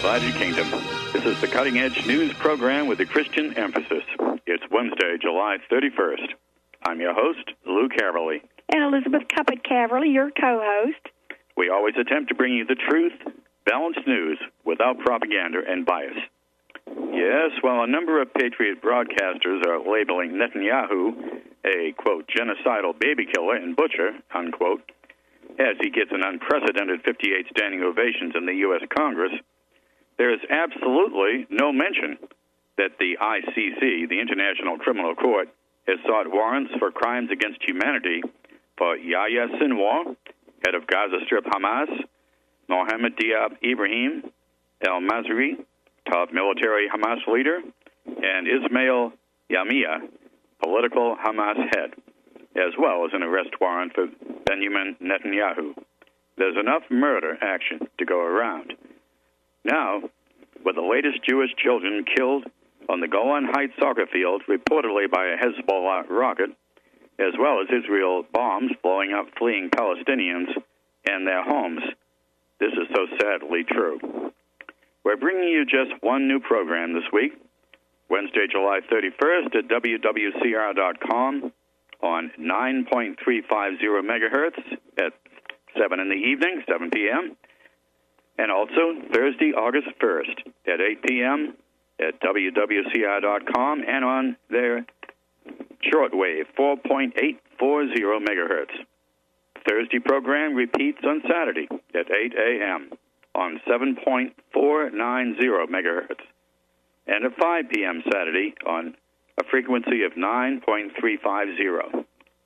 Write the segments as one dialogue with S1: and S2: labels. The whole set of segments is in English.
S1: Divided Kingdom. This is the Cutting Edge News program with a Christian emphasis. It's Wednesday, July 31st. I'm your host, Lou Caverly.
S2: And Elizabeth Cuppet Caverly, your co-host.
S1: We always attempt to bring you the truth, balanced news, without propaganda and bias. Yes, while a number of patriot broadcasters are labeling Netanyahu a, quote, genocidal baby killer and butcher, unquote, as he gets an unprecedented 58 standing ovations in the U.S. Congress, there is absolutely no mention that the ICC, the International Criminal Court, has sought warrants for crimes against humanity for Yahya Sinwar, head of Gaza Strip Hamas, Mohammed Diab Ibrahim al-Mazri, top military Hamas leader, and Ismail Yamia, political Hamas head, as well as an arrest warrant for Benjamin Netanyahu. There's enough murder action to go around. Now, with the latest Jewish children killed on the Golan Heights soccer field, reportedly by a Hezbollah rocket, as well as Israel bombs blowing up fleeing Palestinians and their homes, this is so sadly true. We're bringing you just one new program this week, Wednesday, July 31st at WWCR.com on 9.350 megahertz at 7 in the evening, 7 p.m., and also Thursday, August 1st at 8 p.m. at WWCR.com and on their shortwave, 4.840 megahertz. Thursday program repeats on Saturday at 8 a.m. on 7.490 megahertz, and at 5 p.m. Saturday on a frequency of 9.350.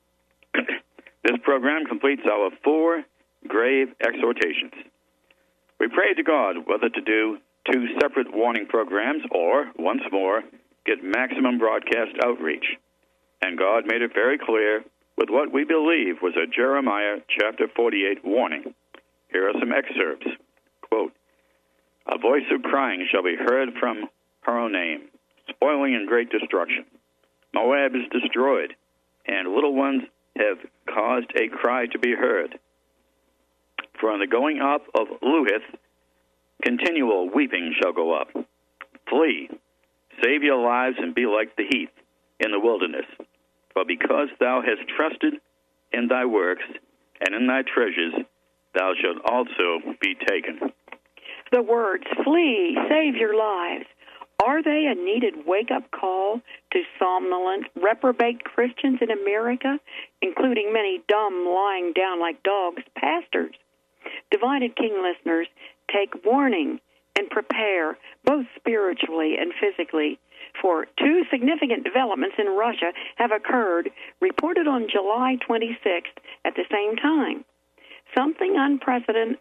S1: This program completes our 4 grave exhortations. We prayed to God whether to do 2 separate warning programs or, once more, get maximum broadcast outreach. And God made it very clear with what we believe was a Jeremiah chapter 48 warning. Here are some excerpts. Quote, "A voice of crying shall be heard from Horonaim, spoiling and great destruction. Moab is destroyed, and little ones have caused a cry to be heard. For on the going up of Luhith, continual weeping shall go up. Flee, save your lives, and be like the heath in the wilderness. For because thou hast trusted in thy works and in thy treasures, thou shalt also be taken."
S2: The words, flee, save your lives, are they a needed wake-up call to somnolent, reprobate Christians in America, including many dumb, lying down like dogs pastors? Divided King listeners, take warning and prepare, both spiritually and physically, for 2 significant developments in Russia have occurred, reported on July 26th at the same time. Something unprecedented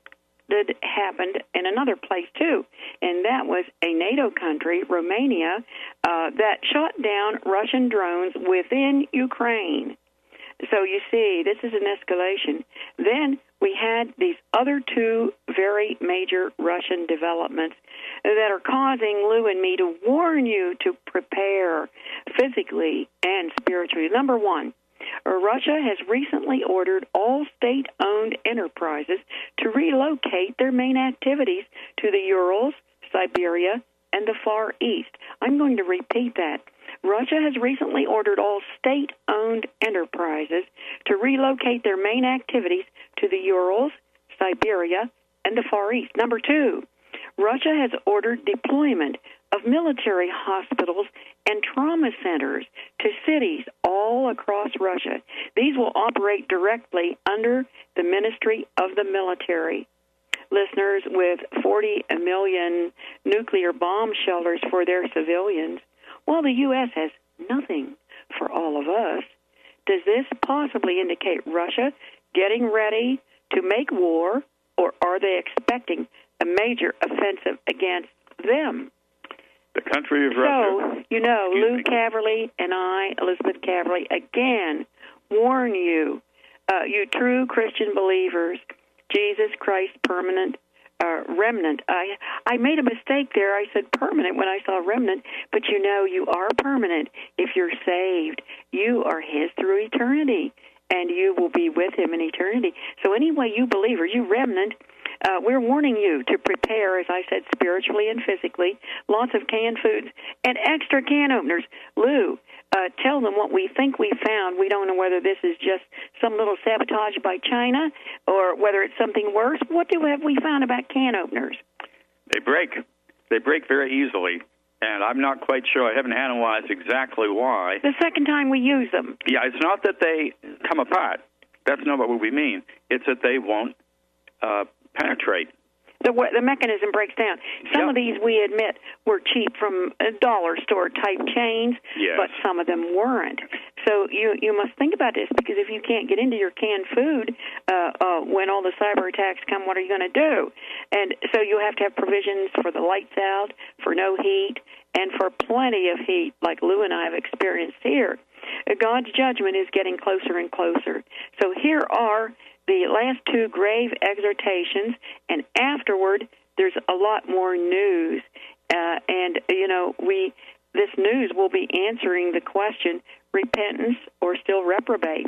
S2: happened in another place, too, and that was a NATO country, Romania, that shot down Russian drones within Ukraine. So you see, this is an escalation. Then we had these other 2 very major Russian developments that are causing Lou and me to warn you to prepare physically and spiritually. Number 1, Russia has recently ordered all state-owned enterprises to relocate their main activities to the Urals, Siberia, and the Far East. I'm going to repeat that. Russia has recently ordered all state-owned enterprises to relocate their main activities to the Urals, Siberia, and the Far East. Number 2, Russia has ordered deployment of military hospitals and trauma centers to cities all across Russia. These will operate directly under the Ministry of the Military. Listeners, with 40 million nuclear bomb shelters for their civilians, while the U.S. has nothing for all of us, does this possibly indicate Russia getting ready to make war, or are they expecting a major offensive against them?
S1: The country of Russia.
S2: So, you know, Lou Caverly and I, Elizabeth Caverly, again warn you, you true Christian believers, Jesus Christ permanent remnant. I made a mistake there. I said permanent when I saw remnant, but you know you are permanent if you're saved. You are His through eternity, and you will be with Him in eternity. So anyway, you believer, you remnant, we're warning you to prepare, as I said, spiritually and physically, lots of canned foods and extra can openers. Lou, tell them what we think we found. We don't know whether this is just some little sabotage by China or whether it's something worse. What have we found about can openers?
S1: They break. They break very easily, and I'm not quite sure. I haven't analyzed exactly why.
S2: The second time we use them.
S1: Yeah, it's not that they come apart. That's not what we mean. It's that they won't penetrate.
S2: The mechanism breaks down. Some of these, we admit, were cheap from dollar store type chains, but some of them weren't. So you must think about this, because if you can't get into your canned food when all the cyber attacks come, what are you going to do? And so you have to have provisions for the lights out, for no heat, and for plenty of heat, like Lou and I have experienced here. God's judgment is getting closer and closer. So here are the last two grave exhortations, and afterward, there's a lot more news. This news will be answering the question, repentance or still reprobate.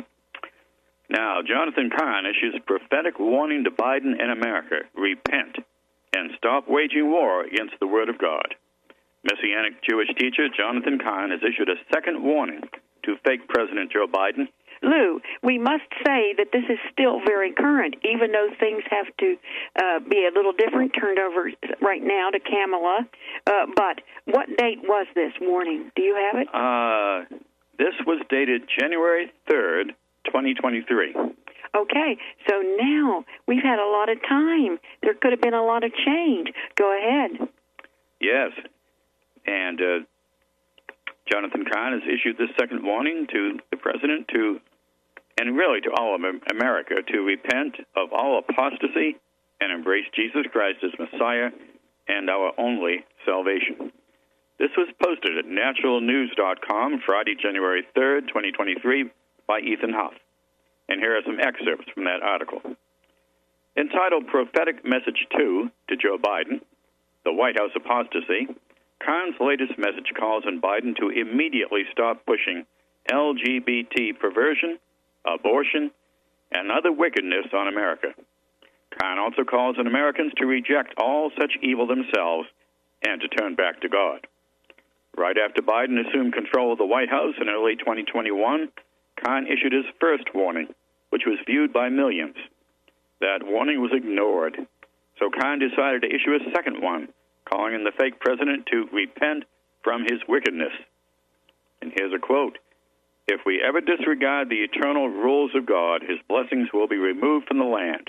S1: Now, Jonathan Cahn issues prophetic warning to Biden and America: repent and stop waging war against the Word of God. Messianic Jewish teacher Jonathan Cahn has issued a second warning to fake President Joe Biden.
S2: Lou, we must say that this is still very current, even though things have to be a little different, turned over right now to Kamala. But what date was this warning? Do you have it?
S1: This was dated January 3rd, 2023.
S2: Okay, so now we've had a lot of time. There could have been a lot of change. Go ahead.
S1: Yes, and Jonathan Cahn has issued this second warning to the president and really to all of America, to repent of all apostasy and embrace Jesus Christ as Messiah and our only salvation. This was posted at naturalnews.com Friday, January 3rd, 2023, by Ethan Huff. And here are some excerpts from that article. Entitled Prophetic Message 2 to Joe Biden, The White House Apostasy, Kahn's latest message calls on Biden to immediately stop pushing LGBT perversion, abortion, and other wickedness on America. Cahn also calls on Americans to reject all such evil themselves and to turn back to God. Right after Biden assumed control of the White House in early 2021, Cahn issued his first warning, which was viewed by millions. That warning was ignored, so Cahn decided to issue a second one, calling on the fake president to repent from his wickedness. And here's a quote: "If we ever disregard the eternal rules of God, his blessings will be removed from the land."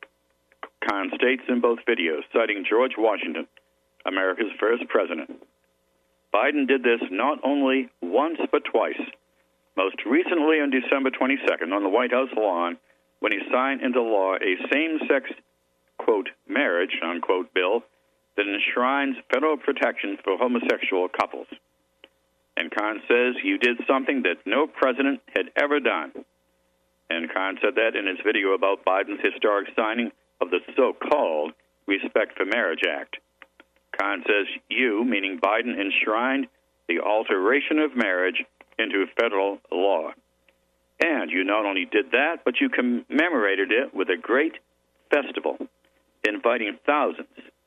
S1: Cahn states in both videos, citing George Washington, America's first president. Biden did this not only once but twice. Most recently on December 22nd on the White House lawn, when he signed into law a same-sex, quote, marriage, unquote, bill that enshrines federal protection for homosexual couples. And Cahn says, "You did something that no president had ever done." And Cahn said that in his video about Biden's historic signing of the so-called Respect for Marriage Act. Cahn says, "You," meaning Biden, enshrined the alteration of marriage into federal law. And you not only did that, but you commemorated it with a great festival, inviting thousands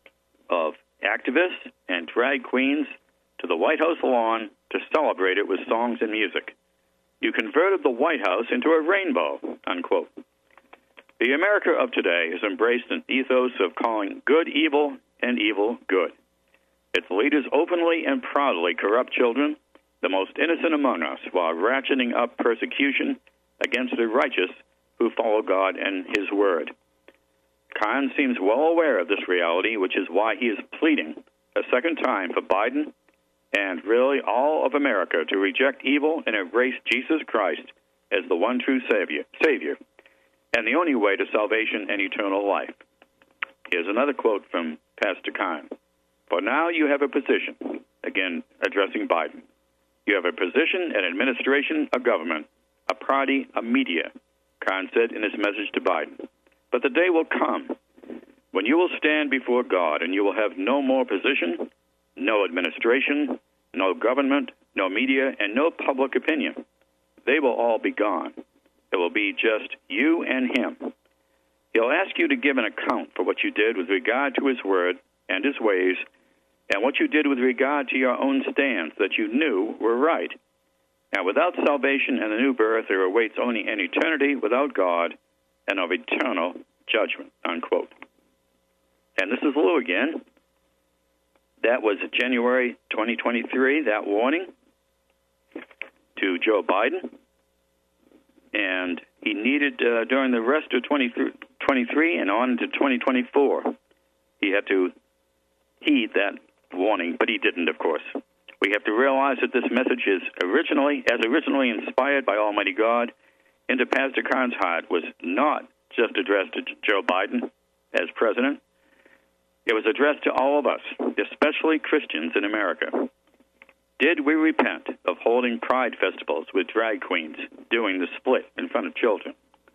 S1: of activists and drag queens to the White House lawn to celebrate it with songs and music. You converted the White House into a rainbow, unquote. The America of today has embraced an ethos of calling good evil and evil good. Its leaders openly and proudly corrupt children, the most innocent among us, while ratcheting up persecution against the righteous who follow God and his word. Cahn seems well aware of this reality, which is why he is pleading a second time for Biden and really all of America to reject evil and embrace Jesus Christ as the one true Savior, and the only way to salvation and eternal life. Here's another quote from Pastor Cahn. "For now you have a position," again addressing Biden. "You have a position, an administration, a government, a party, a media," Cahn said in his message to Biden. "But the day will come when you will stand before God and you will have no more position, no administration, no government, no media, and no public opinion. They will all be gone. It will be just you and him. He'll ask you to to give an account for what you did with regard to his word and his ways, and what you did with regard to your own stands that you knew were right. And without salvation and the new birth, there awaits only an eternity without God and of eternal judgment, unquote. And this is Lou again. That was January 2023, that warning to Joe Biden. And he needed, during the rest of 2023 and on to 2024, he had to heed that warning, but he didn't, of course. We have to realize that this message is originally inspired by Almighty God into Pastor Karn's heart, was not just addressed to Joe Biden as president. It was addressed to all of us, especially Christians in America. Did we repent of holding pride festivals with drag queens doing the split in front of children?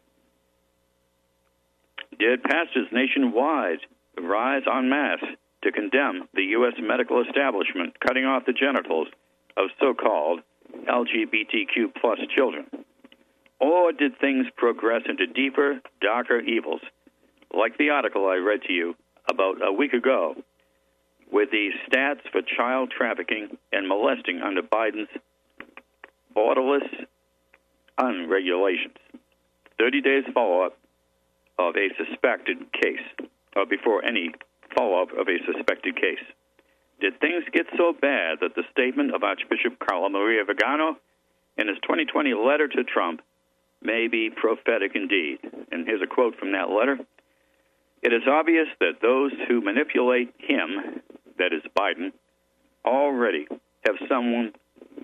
S1: Did pastors nationwide rise en masse to condemn the U.S. medical establishment cutting off the genitals of so-called LGBTQ plus children? Or did things progress into deeper, darker evils, like the article I read to you about a week ago, with the stats for child trafficking and molesting under Biden's borderless unregulations? 30 days follow-up of a suspected case, or before any follow-up of a suspected case. Did things get so bad that the statement of Archbishop Carlo Maria Vigano in his 2020 letter to Trump may be prophetic indeed? And here's a quote from that letter. It is obvious that those who manipulate him, that is Biden, already have someone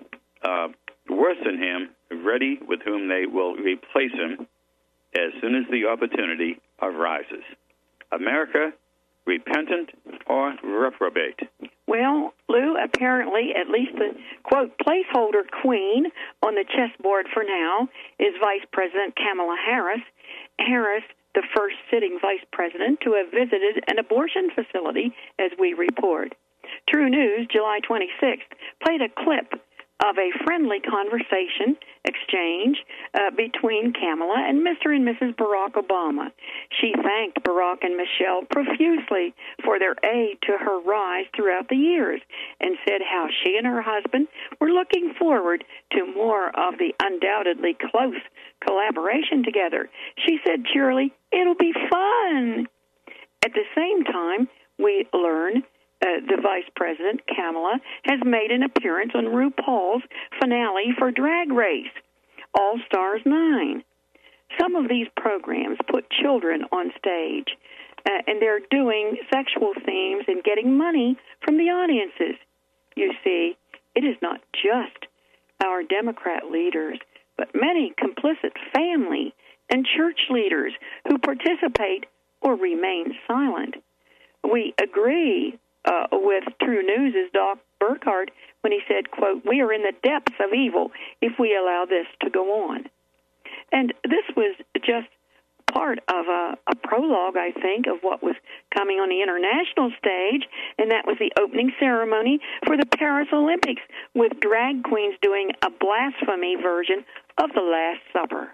S1: worse than him ready with whom they will replace him as soon as the opportunity arises. America, repentant or reprobate?
S2: Well, Lou, apparently at least the, quote, placeholder queen on the chessboard for now is Vice President Kamala Harris. Harris, the first sitting vice president to have visited an abortion facility, as we report. True News, July 26th, played a clip of a friendly conversation exchange between Kamala and Mr. and Mrs. Barack Obama. She thanked Barack and Michelle profusely for their aid to her rise throughout the years and said how she and her husband were looking forward to more of the undoubtedly close collaboration together. She said cheerily, "It'll be fun." At the same time, we learn the Vice President, Kamala, has made an appearance on RuPaul's finale for Drag Race, All Stars 9. Some of these programs put children on stage, and they're doing sexual themes and getting money from the audiences. You see, it is not just our Democrat leaders, but many complicit family and church leaders who participate or remain silent. We agree with True News' Doc Burkhart when he said, quote, "We are in the depths of evil if we allow this to go on." And this was just part of a prologue, I think, of what was coming on the international stage, and that was the opening ceremony for the Paris Olympics, with drag queens doing a blasphemy version of the Last Supper.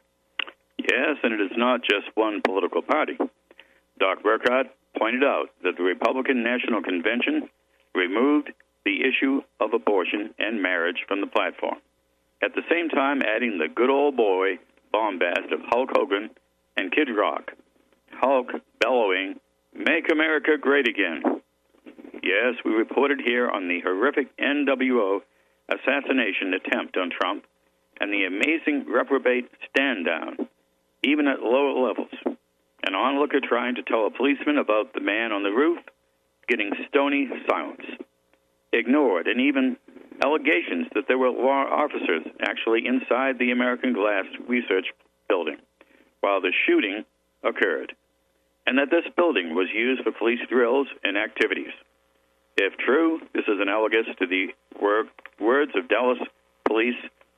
S1: Yes, and it is not just one political party. Doc Burkhart pointed out that the Republican National Convention removed the issue of abortion and marriage from the platform, at the same time adding the good old boy bombast of Hulk Hogan and Kid Rock. Hulk bellowing, "Make America Great Again." Yes, we reported here on the horrific NWO assassination attempt on Trump and the amazing reprobate stand down, even at lower levels. An onlooker trying to tell a policeman about the man on the roof, getting stony silence. Ignored, and even allegations that there were law officers actually inside the American Glass Research Building while the shooting occurred, and that this building was used for police drills and activities. If true, this is analogous to the words of Dallas Police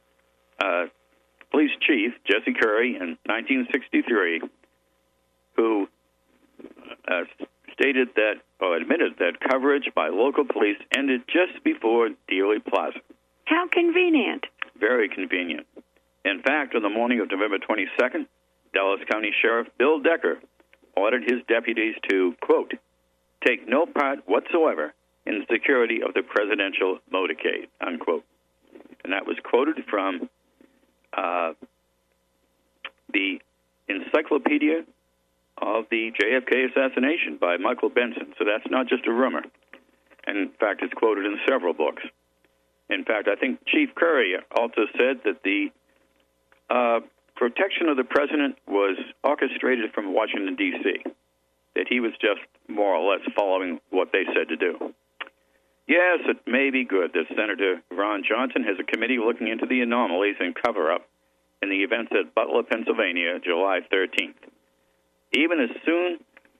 S1: Chief Jesse Curry in 1963, who stated that, or admitted that coverage by local police ended just before Dealey Plaza.
S2: How convenient.
S1: Very convenient. In fact, on the morning of November 22nd, Dallas County Sheriff Bill Decker ordered his deputies to, quote, take no part whatsoever in the security of the presidential motorcade, unquote. And that was quoted from the Encyclopedia of the JFK Assassination by Michael Benson. So that's not just a rumor. And in fact, it's quoted in several books. In fact, I think Chief Curry also said that the protection of the president was orchestrated from Washington, D.C., that he was just more or less following what they said to do. Yes, it may be good that Senator Ron Johnson has a committee looking into the anomalies and cover-up in the events at Butler, Pennsylvania, July 13th. Even as soon,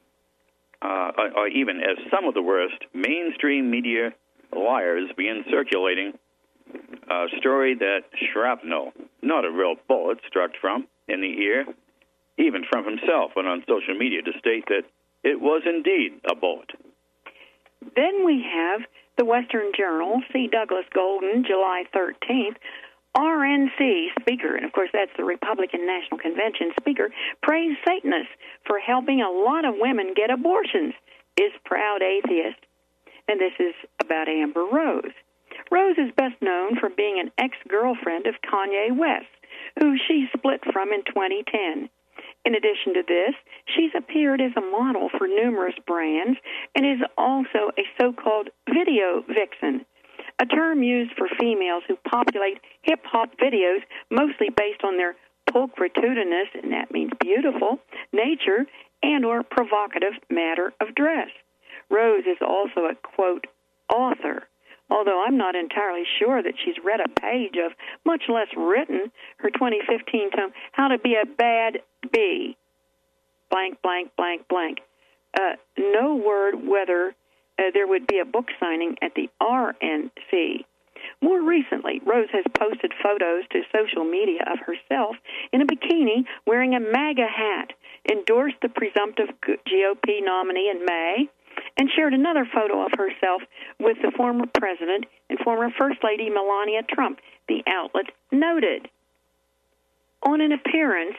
S1: or even as some of the worst mainstream media liars begin circulating a story that shrapnel, not a real bullet, struck Trump in the ear, even Trump himself went on social media to state that it was indeed a bullet.
S2: Then we have the Western Journal, C. Douglas Golden, July 13th, RNC speaker, and of course that's the Republican National Convention speaker, praised Satanists for helping a lot of women get abortions, is proud atheist. And this is about Amber Rose. Rose is best known for being an ex-girlfriend of Kanye West, who she split from in 2010. In addition to this, she's appeared as a model for numerous brands and is also a so-called video vixen, a term used for females who populate hip-hop videos mostly based on their pulchritudinous, and that means beautiful, nature and or provocative matter of dress. Rose is also a, quote, author, although I'm not entirely sure that she's read a page of, much less written, her 2015 tome, How to Be a Bad Bee, blank, blank, blank, blank. No word whether there would be a book signing at the RNC. More recently, Rose has posted photos to social media of herself in a bikini wearing a MAGA hat, endorsed the presumptive GOP nominee in May, and shared another photo of herself with the former president and former First Lady Melania Trump, the outlet noted. On an appearance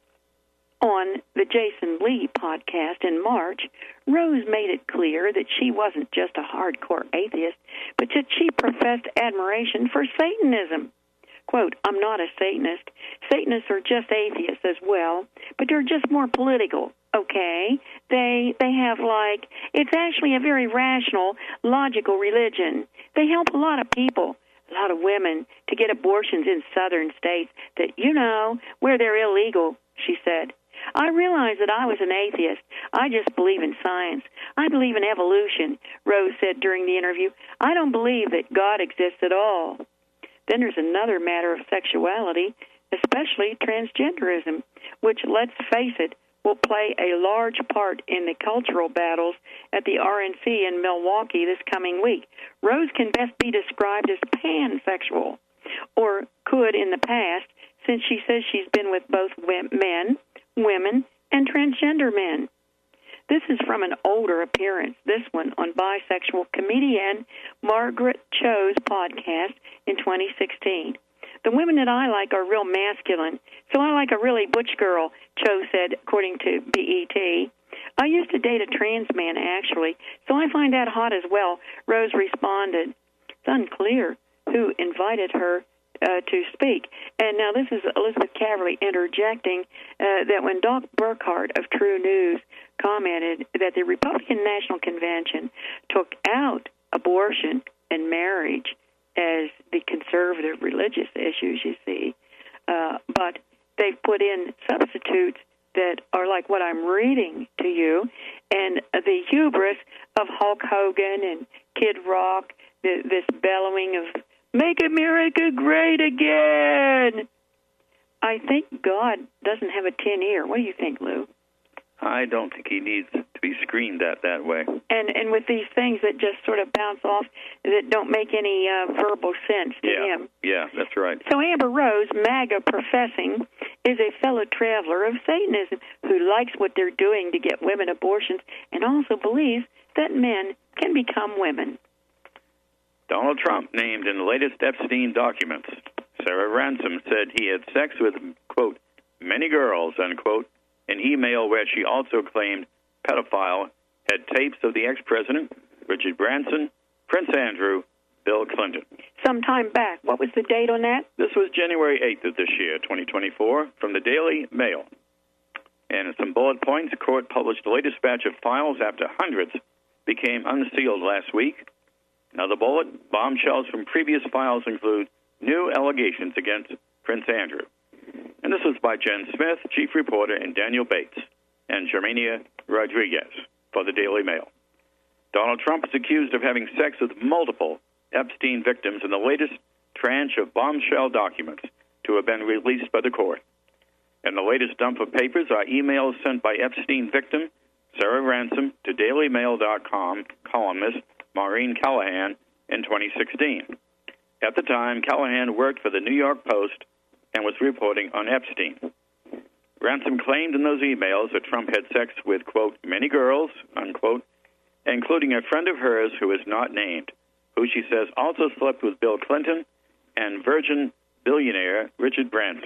S2: on the Jason Lee podcast in March, Rose made it clear that she wasn't just a hardcore atheist, but that she professed admiration for Satanism. Quote, I'm not a Satanist. Satanists are just atheists as well, but they're just more political, okay? They have it's actually a very rational, logical religion. They help a lot of people, a lot of women, to get abortions in southern states that, where they're illegal, she said. I realized that I was an atheist. I just believe in science. I believe in evolution, Rose said during the interview. I don't believe that God exists at all. Then there's another matter of sexuality, especially transgenderism, which, let's face it, will play a large part in the cultural battles at the RNC in Milwaukee this coming week. Rose can best be described as pansexual, or could in the past, since she says she's been with both men, women, and transgender men. This is from an older appearance, this one on bisexual comedian Margaret Cho's podcast in 2016. The women that I like are real masculine, so I like a really butch girl, Cho said, according to BET. I used to date a trans man, actually, so I find that hot as well, Rose responded. It's unclear who invited her to speak. And now this is Elizabeth Caverly interjecting that when Doc Burkhart of True News commented that the Republican National Convention took out abortion and marriage as the conservative religious issues, you see, but they've put in substitutes that are like what I'm reading to you, and the hubris of Hulk Hogan and Kid Rock, this bellowing of "Make America Great Again." I think God doesn't have a tin ear. What do you think, Lou?
S1: I don't think he needs to be screened at that way.
S2: And with these things that just sort of bounce off, that don't make any verbal sense to him.
S1: Yeah, that's right.
S2: So Amber Rose, MAGA professing, is a fellow traveler of Satanism who likes what they're doing to get women abortions and also believes that men can become women.
S1: Donald Trump named in the latest Epstein documents. Sarah Ransom said he had sex with, quote, many girls, unquote, an email where she also claimed pedophile had tapes of the ex-president, Richard Branson, Prince Andrew, Bill Clinton.
S2: Some time back. What was the date on that?
S1: This was January 8th of this year, 2024, from the Daily Mail. And in some bullet points, the court published the latest batch of files after hundreds became unsealed last week. Another bullet, bombshells from previous files include new allegations against Prince Andrew. And this was by Jen Smith, chief reporter, and Daniel Bates, and Germania Rodriguez for the Daily Mail. Donald Trump is accused of having sex with multiple Epstein victims in the latest tranche of bombshell documents to have been released by the court. And the latest dump of papers are emails sent by Epstein victim Sarah Ransom to DailyMail.com columnist Maureen Callahan in 2016. At the time, Callahan worked for the New York Post and was reporting on Epstein. Ransom claimed in those emails that Trump had sex with, quote, many girls, unquote, including a friend of hers who is not named, who she says also slept with Bill Clinton and Virgin billionaire Richard Branson.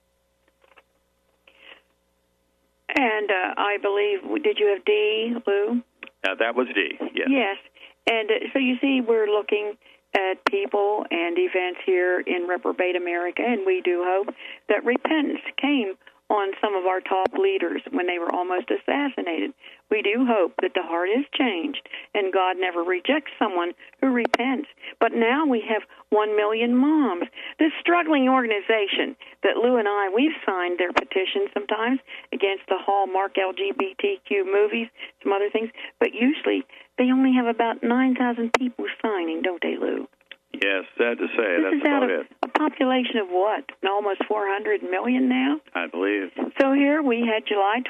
S2: And I believe, did you have D, Lou?
S1: That was D, yes.
S2: Yes. And so you see, we're looking at people and events here in reprobate America, and we do hope that repentance came on some of our top leaders when they were almost assassinated. We do hope that the heart is changed, and God never rejects someone who repents. But now we have 1 million moms. This struggling organization that Lou and we've signed their petition sometimes against the Hallmark LGBTQ movies, some other things, but usually they only have about 9,000 people signing, don't they, Lou?
S1: Yes, sad to say.
S2: This
S1: that's
S2: is out
S1: about
S2: of
S1: it.
S2: A population of what? Almost 400 million now?
S1: I believe.
S2: So here we had July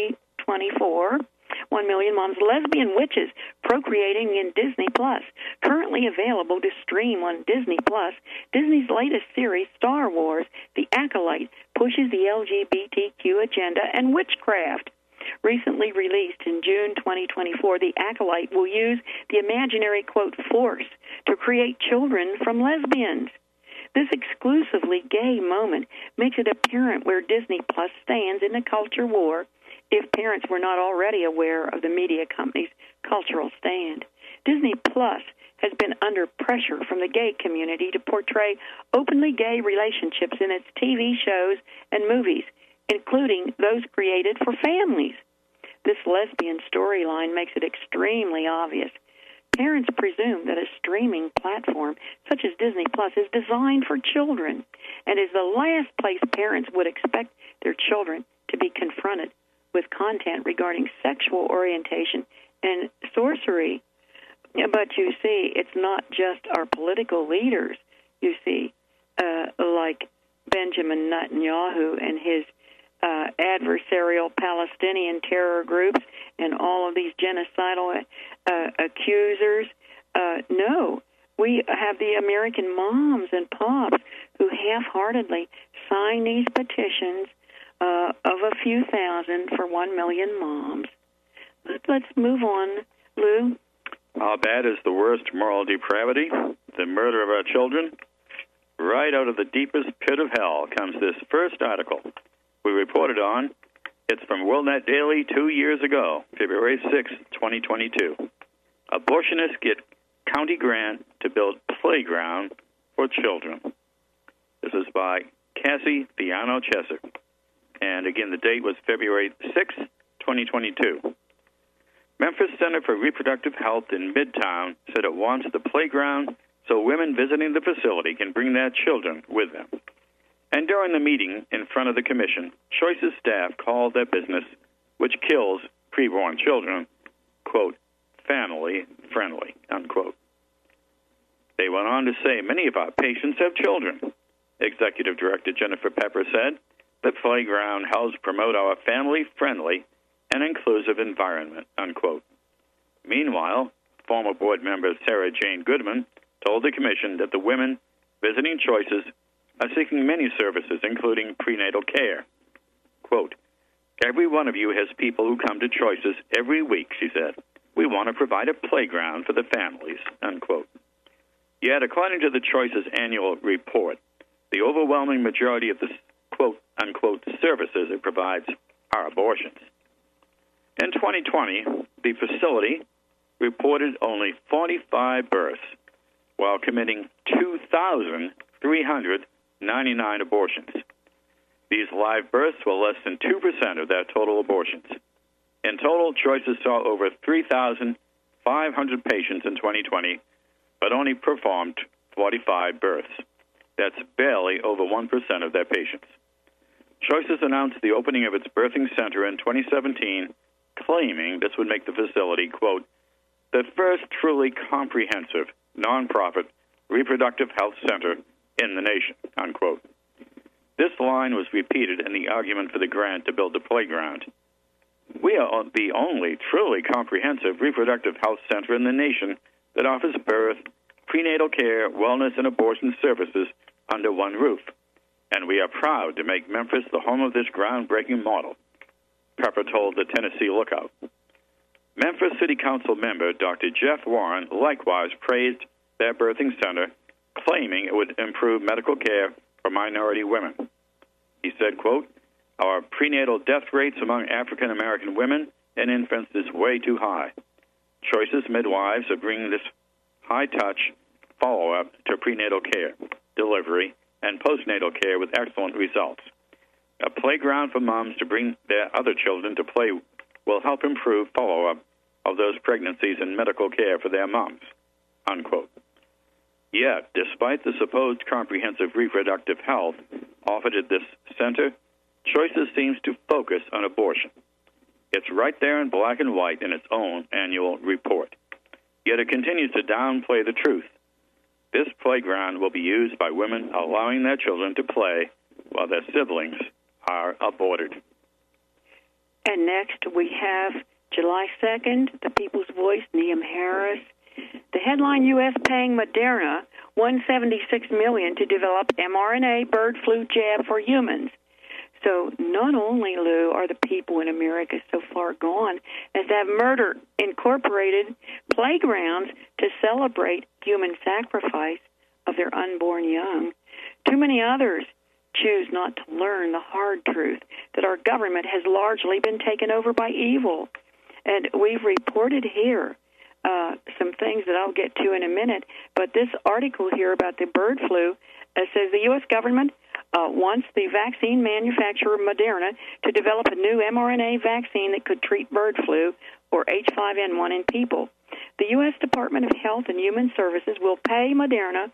S2: 2024, 1 million moms, lesbian witches procreating in Disney Plus, currently available to stream on Disney Plus. Disney's latest series, Star Wars, The Acolyte, pushes the LGBTQ agenda and witchcraft. Recently released in June 2024, The Acolyte will use the imaginary, quote, force to create children from lesbians. This exclusively gay moment makes it apparent where Disney Plus stands in the culture war, if parents were not already aware of the media company's cultural stand. Disney Plus has been under pressure from the gay community to portray openly gay relationships in its TV shows and movies, including those created for families. This lesbian storyline makes it extremely obvious. Parents presume that a streaming platform such as Disney Plus is designed for children and is the last place parents would expect their children to be confronted with content regarding sexual orientation and sorcery. But you see, it's not just our political leaders, you see, like Benjamin Netanyahu and his adversarial Palestinian terror groups and all of these genocidal accusers. No, we have the American moms and pops who half-heartedly sign these petitions of a few thousand for 1 million moms. Let's move on, Lou.
S1: How bad is the worst moral depravity? The murder of our children? Right out of the deepest pit of hell comes this first article we reported on. It's from WorldNet Daily 2 years ago, February 6, 2022. Abortionists get county grant to build playground for children. This is by Cassie Fiano-Chesser. And again, the date was February 6, 2022. Memphis Center for Reproductive Health in Midtown said it wants the playground so women visiting the facility can bring their children with them. And during the meeting in front of the commission, Choice's staff called their business, which kills preborn children, quote, family-friendly, unquote. They went on to say many of our patients have children. Executive Director Jennifer Pepper said, the playground helps promote our family-friendly and inclusive environment, unquote. Meanwhile, former board member Sarah Jane Goodman told the commission that the women visiting Choices are seeking many services, including prenatal care. Quote, every one of you has people who come to Choices every week, she said. We want to provide a playground for the families, unquote. Yet, according to the Choices annual report, the overwhelming majority of the quote, unquote, services it provides are abortions. In 2020, the facility reported only 45 births while committing 2,399 abortions. These live births were less than 2% of their total abortions. In total, Choices saw over 3,500 patients in 2020, but only performed 45 births. That's barely over 1% of their patients. Choices announced the opening of its birthing center in 2017, claiming this would make the facility, quote, the first truly comprehensive, nonprofit reproductive health center in the nation, unquote. This line was repeated in the argument for the grant to build the playground. We are the only truly comprehensive reproductive health center in the nation that offers birth, prenatal care, wellness, and abortion services under one roof. And we are proud to make Memphis the home of this groundbreaking model, Pepper told the Tennessee Lookout. Memphis City Council member Dr. Jeff Warren likewise praised their birthing center, claiming it would improve medical care for minority women. He said, quote, our prenatal death rates among African American women and infants is way too high. Choices midwives are bringing this high-touch follow-up to prenatal care, delivery, and postnatal care with excellent results. A playground for moms to bring their other children to play will help improve follow-up of those pregnancies and medical care for their moms, unquote. Yet, despite the supposed comprehensive reproductive health offered at this center, Choices seems to focus on abortion. It's right there in black and white in its own annual report. Yet it continues to downplay the truth. This playground will be used by women allowing their children to play while their siblings are aborted.
S2: And next we have July 2nd, the People's Voice, Neum Harris. The headline, U.S. paying Moderna $176 million to develop mRNA bird flu jab for humans. So not only, Lou, are the people in America so far gone as to have murder incorporated playgrounds to celebrate human sacrifice of their unborn young, too many others choose not to learn the hard truth that our government has largely been taken over by evil. And we've reported here some things that I'll get to in a minute, but this article here about the bird flu says the U.S. government wants the vaccine manufacturer Moderna to develop a new mRNA vaccine that could treat bird flu or H5N1 in people. The U.S. Department of Health and Human Services will pay Moderna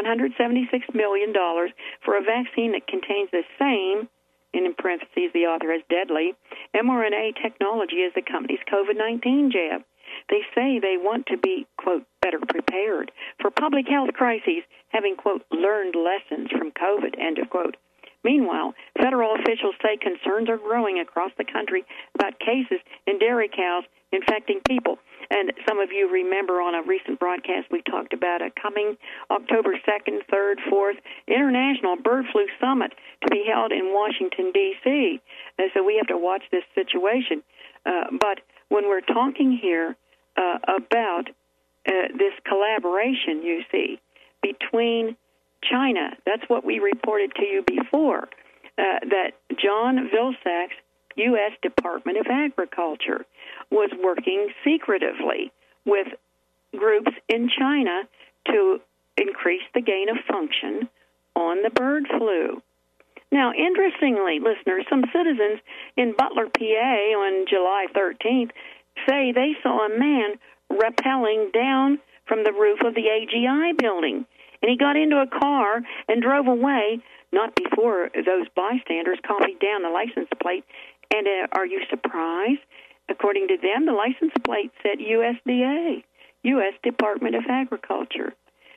S2: $176 million for a vaccine that contains the same, and in parentheses the author has deadly, mRNA technology as the company's COVID-19 jab. They say they want to be, quote, better prepared for public health crises, having, quote, learned lessons from COVID, end of quote. Meanwhile, federal officials say concerns are growing across the country about cases in dairy cows infecting people. And some of you remember on a recent broadcast we talked about a coming October 2nd, 3rd, 4th International Bird Flu Summit to be held in Washington, D.C. And so we have to watch this situation. But when we're talking here about this collaboration, you see, between China, that's what we reported to you before, that John Vilsack's U.S. Department of Agriculture was working secretively with groups in China to increase the gain of function on the bird flu. Now, interestingly, listeners, some citizens in Butler, PA on July 13th say they saw a man rappelling down from the roof of the AGI building. And he got into a car and drove away, not before those bystanders copied down the license plate. And are you surprised? According to them, the license plate said USDA, U.S. Department of Agriculture.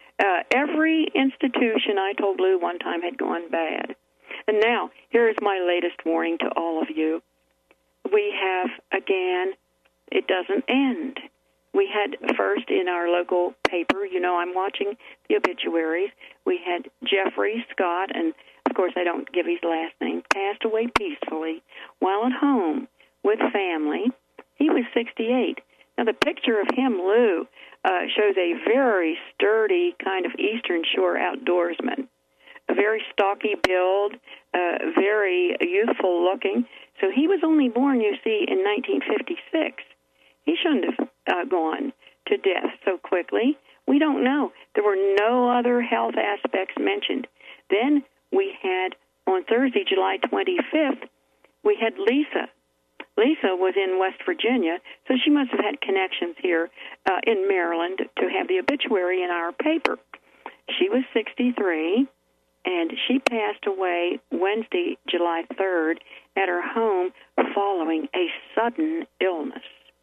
S2: Every institution, I told Lou one time, had gone bad. And now, here is my latest warning to all of you. We have, again, it doesn't end. We had first in our local paper, you know, I'm watching the obituaries, we had Jeffrey Scott, and of course I don't give his last name, passed away peacefully while at home with family. He was 68. Now the picture of him, Lou, shows a very sturdy kind of Eastern Shore outdoorsman, a very stocky build, very youthful looking, So he was only born, you see, in 1956. He shouldn't have gone to death so quickly. We don't know. There were no other health aspects mentioned. Then we had, on Thursday, July 25th, we had Lisa. Lisa was in West Virginia, so she must have had connections here in Maryland to have the obituary in our paper. She was 63, and she passed away Wednesday, July 3rd, at her home following a sudden illness.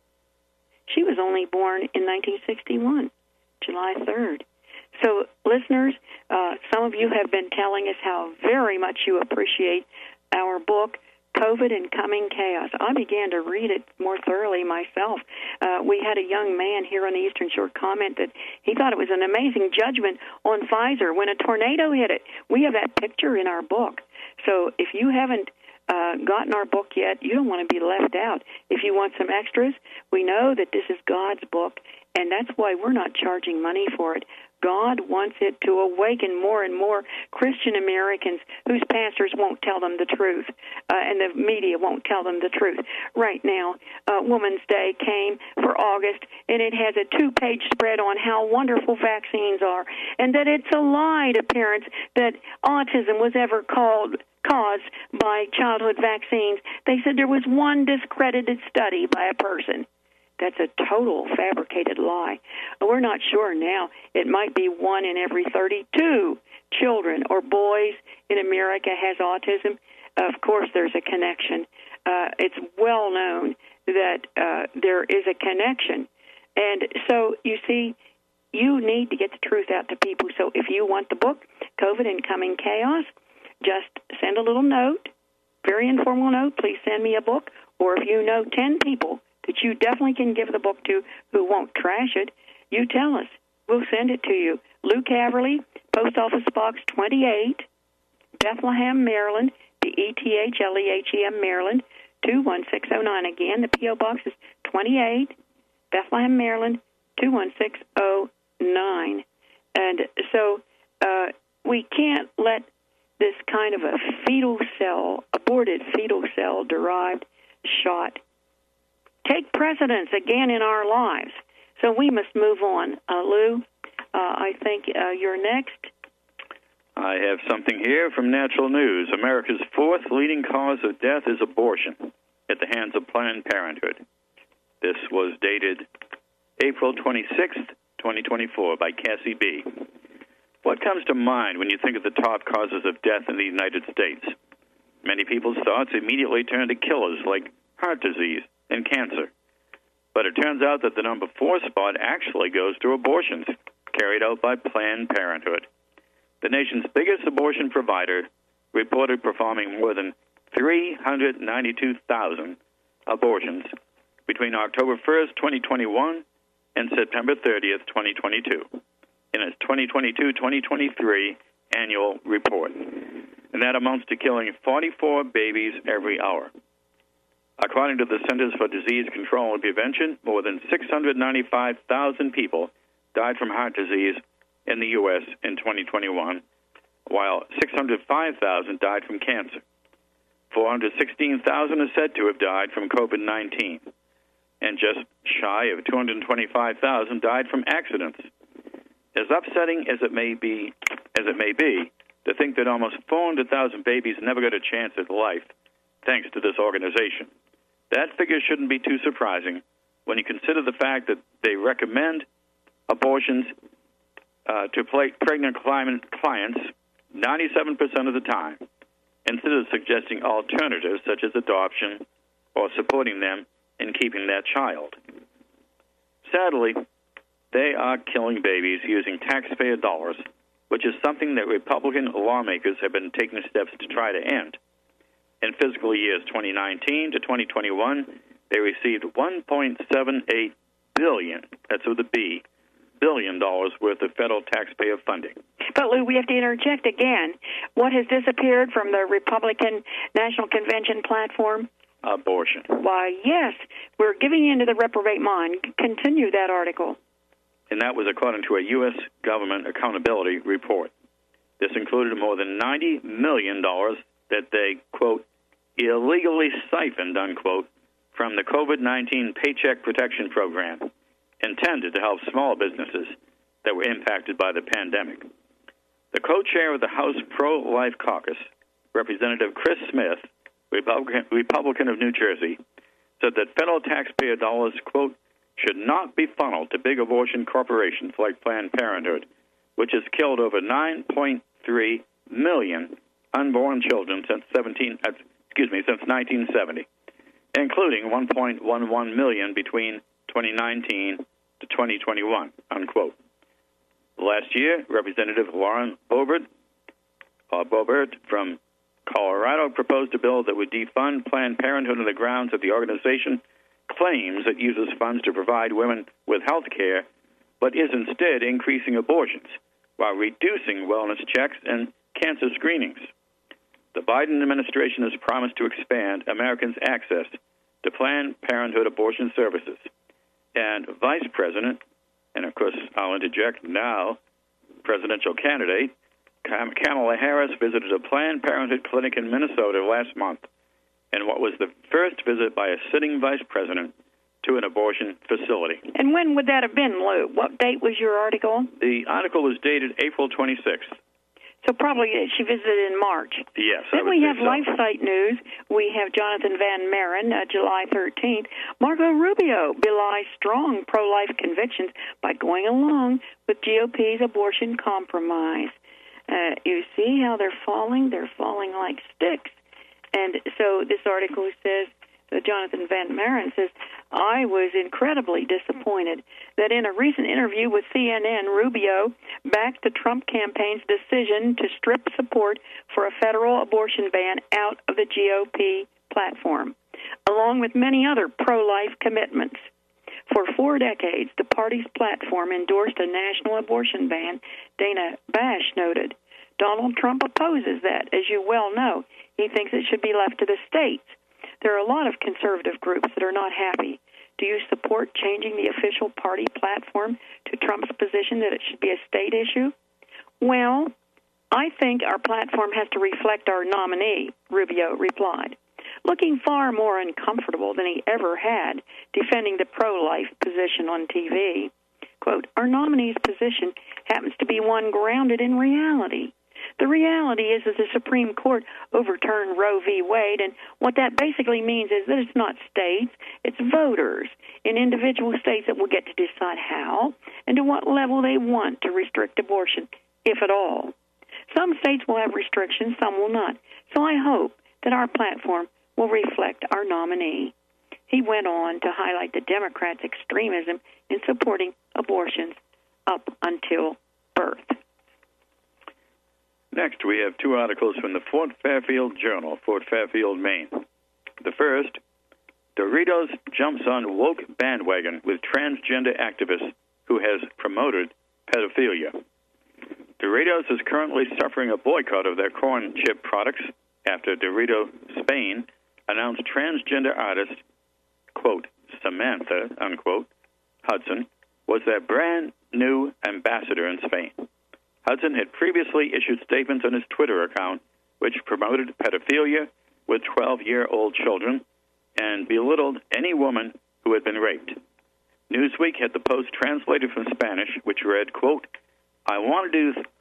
S2: She was only born in 1961, July 3rd. So, listeners, some of you have been telling us how very much you appreciate our book, COVID and Coming Chaos. I began to read it more thoroughly myself. We had a young man here on the Eastern Shore comment that he thought it was an amazing judgment on Pfizer when a tornado hit it. We have that picture in our book. So if you haven't gotten our book yet, you don't want to be left out. If you want some extras, we know that this is God's book, and that's why we're not charging money for it. God wants it to awaken more and more Christian Americans whose pastors won't tell them the truth, and the media won't tell them the truth. Right now, Women's Day came for August, and it has a 2-page spread on how wonderful vaccines are, and that it's a lie to parents that autism was ever caused by childhood vaccines. They said there was one discredited study by a person. That's a total fabricated lie. We're not sure now. It might be 1 in every 32 children or boys in America has autism. Of course, there's a connection. It's well known that there is a connection. And so, you see, you need to get the truth out to people. So if you want the book, COVID and Coming Chaos, just send a little note, very informal note, please send me a book. Or if you know 10 people that you definitely can give the book to who won't trash it, you tell us. We'll send it to you. Lou Caverly, Post Office Box 28, Bethlehem, Maryland, Bethlehem, Maryland, 21609. Again, the P.O. Box is 28, Bethlehem, Maryland, 21609. And so we can't let this kind of a aborted fetal cell-derived shot take precedence again in our lives. So we must move on. Lou, I think you're next.
S1: I have something here from Natural News. America's 4th leading cause of death is abortion at the hands of Planned Parenthood. This was dated April 26th, 2024 by Cassie B. What comes to mind when you think of the top causes of death in the United States? Many people's thoughts immediately turn to killers like heart disease and cancer. But it turns out that the number 4 spot actually goes to abortions carried out by Planned Parenthood. The nation's biggest abortion provider reported performing more than 392,000 abortions between October 1st, 2021 and September 30th, 2022 in its 2022-2023 annual report. And that amounts to killing 44 babies every hour. According to the Centers for Disease Control and Prevention, more than 695,000 people died from heart disease in the U.S. in 2021, while 605,000 died from cancer. 416,000 are said to have died from COVID-19, and just shy of 225,000 died from accidents. As upsetting as it may be, to think that almost 400,000 babies never got a chance at life, thanks to this organization. That figure shouldn't be too surprising when you consider the fact that they recommend abortions to pregnant clients 97% of the time, instead of suggesting alternatives such as adoption or supporting them in keeping that child. Sadly, they are killing babies using taxpayer dollars, which is something that Republican lawmakers have been taking steps to try to end. In fiscal years 2019 to 2021, they received $1.78 billion, that's with a B, $billion worth of federal taxpayer funding.
S2: But, Lou, we have to interject again. What has disappeared from the Republican National Convention platform?
S1: Abortion.
S2: Why, yes, we're giving in to the reprobate mind. Continue that article.
S1: And that was according to a U.S. government accountability report. This included more than $90 million that they, quote, illegally siphoned, unquote, from the COVID-19 Paycheck Protection Program, intended to help small businesses that were impacted by the pandemic. The co-chair of the House Pro-Life Caucus, Representative Chris Smith, Republican of New Jersey, said that federal taxpayer dollars, quote, should not be funneled to big abortion corporations like Planned Parenthood, which has killed over 9.3 million unborn children since 1970, including 1.11 million between 2019 to 2021, unquote. Last year, Representative Lauren Boebert from Colorado proposed a bill that would defund Planned Parenthood on the grounds that the organization claims it uses funds to provide women with health care, but is instead increasing abortions while reducing wellness checks and cancer screenings. The Biden administration has promised to expand Americans' access to Planned Parenthood abortion services. And Vice President, and of course I'll interject now, presidential candidate, Kamala Harris visited a Planned Parenthood clinic in Minnesota last month in what was the first visit by a sitting vice president to an abortion facility.
S2: And when would that have been, Lou? What date was your article?
S1: The article was dated April 26th.
S2: So probably she visited in March.
S1: Yes.
S2: Then we have LifeSite News. We have Jonathan Van Maren, July 13th. Marco Rubio belies strong pro-life convictions by going along with GOP's abortion compromise. You see how they're falling? They're falling like sticks. And so this article says, Jonathan Van Maren says, I was incredibly disappointed that in a recent interview with CNN, Rubio backed the Trump campaign's decision to strip support for a federal abortion ban out of the GOP platform, along with many other pro-life commitments. For 4 decades, the party's platform endorsed a national abortion ban, Dana Bash noted. Donald Trump opposes that, as you well know. He thinks it should be left to the states. There are a lot of conservative groups that are not happy. Do you support changing the official party platform to Trump's position that it should be a state issue? Well, I think our platform has to reflect our nominee, Rubio replied, looking far more uncomfortable than he ever had defending the pro-life position on TV. Quote, our nominee's position happens to be one grounded in reality. The reality is that the Supreme Court overturned Roe v. Wade, and what that basically means is that it's not states, it's voters in individual states that will get to decide how and to what level they want to restrict abortion, if at all. Some states will have restrictions, some will not. So I hope that our platform will reflect our nominee. He went on to highlight the Democrats' extremism in supporting abortions up until birth.
S1: Next, we have 2 articles from the Fort Fairfield Journal, Fort Fairfield, Maine. The first, Doritos jumps on woke bandwagon with transgender activist who has promoted pedophilia. Doritos is currently suffering a boycott of their corn chip products after Dorito Spain announced transgender artist, quote, Samantha, unquote, Hudson, was their brand new ambassador in Spain. Hudson had previously issued statements on his Twitter account which promoted pedophilia with 12-year-old children and belittled any woman who had been raped. Newsweek had the post translated from Spanish, which read, quote, I want to do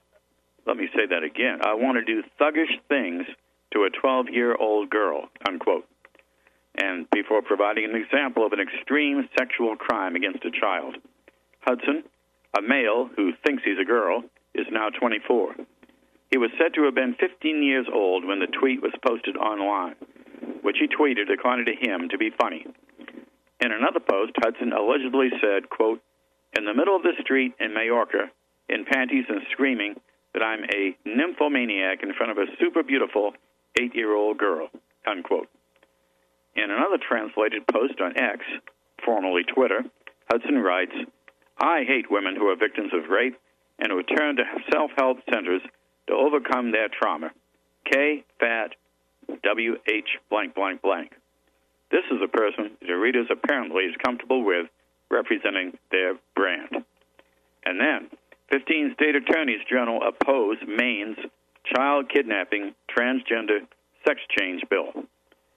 S1: thuggish things to a 12-year-old girl, unquote. And before providing an example of an extreme sexual crime against a child. Hudson, a male who thinks he's a girl, is now 24. He was said to have been 15 years old when the tweet was posted online, which he tweeted, according to him, to be funny. In another post, Hudson allegedly said, quote, in the middle of the street in Majorca, in panties and screaming that I'm a nymphomaniac in front of a super beautiful 8-year-old girl, unquote. In another translated post on X, formerly Twitter, Hudson writes, I hate women who are victims of rape and who turn to self-help centers to overcome their trauma. K-Fat W-H blank blank blank. This is a person Doritos apparently is comfortable with representing their brand. And then, 15 state attorneys general oppose Maine's child kidnapping transgender sex change bill.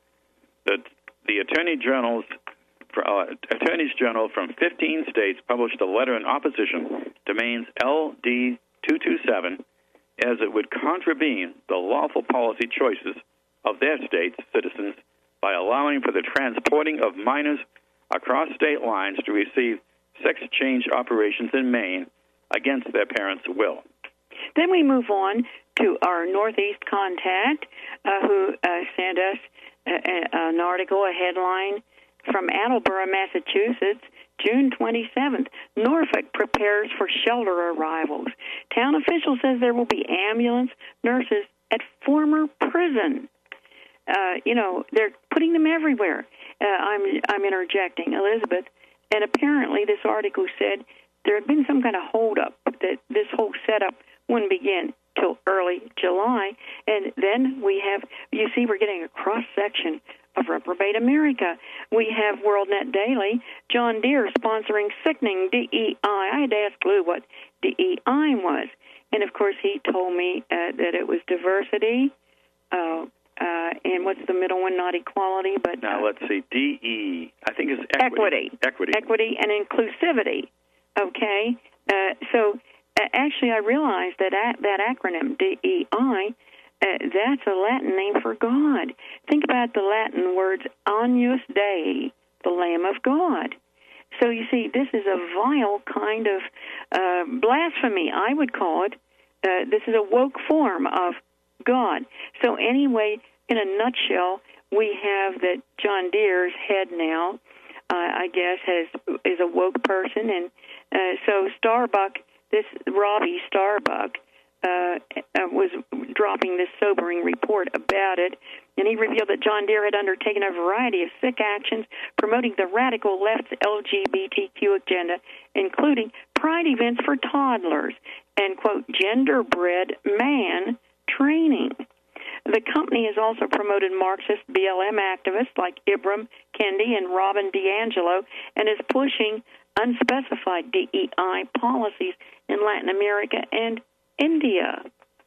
S1: that the attorneys general from 15 states published a letter in opposition to Maine's LD 227, as it would contravene the lawful policy choices of their state's citizens by allowing for the transporting of minors across state lines to receive sex change operations in Maine against their parents' will.
S2: Then we move on to our Northeast contact, who sent us an article, a headline from Attleboro, Massachusetts, June 27th. Norfolk prepares for shelter arrivals. Town official says there will be ambulance nurses at former prison. They're putting them everywhere. I'm interjecting, Elizabeth. And apparently this article said there had been some kind of holdup, that this whole setup wouldn't begin till early July. And then we have, you see, we're getting a cross-section of Reprobate America. We have WorldNet Daily, John Deere sponsoring sickening DEI. I had to ask Lou what DEI was. And, of course, he told me that it was diversity, and what's the middle one? Not equality, but...
S1: Now, let's see. DE, I think it's
S2: equity. Equity and inclusivity. Okay? Actually, I realized that acronym, DEI, that's a Latin name for God. Think about the Latin words Agnus Dei, the Lamb of God. So you see, this is a vile kind of blasphemy, I would call it. This is a woke form of God. So anyway, in a nutshell, we have that John Deere's head now, I guess, is a woke person. And so Starbuck, this Robbie Starbuck, was dropping this sobering report about it, and he revealed that John Deere had undertaken a variety of sick actions promoting the radical left's LGBTQ agenda, including pride events for toddlers and, quote, genderbread man training. The company has also promoted Marxist BLM activists like Ibram Kendi and Robin DiAngelo and is pushing unspecified DEI policies in Latin America and India.